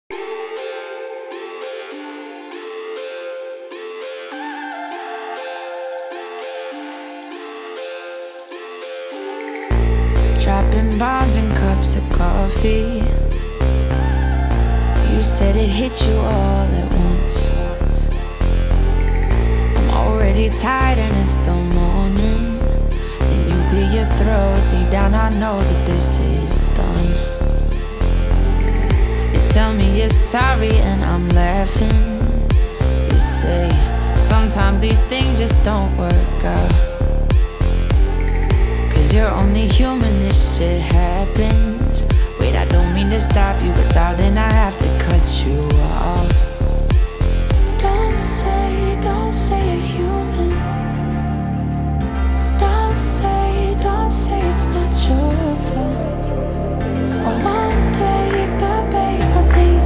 Dropping bombs in cups of coffee. You said it hit you all at once. I'm already tired and it's the morning. Then you clear your throat. Deep down I know that this is done. You tell me you're sorry and I'm laughing. You say sometimes these things just don't work out. You're only human, this shit happens. Wait, I don't mean to stop you, but darling, I have to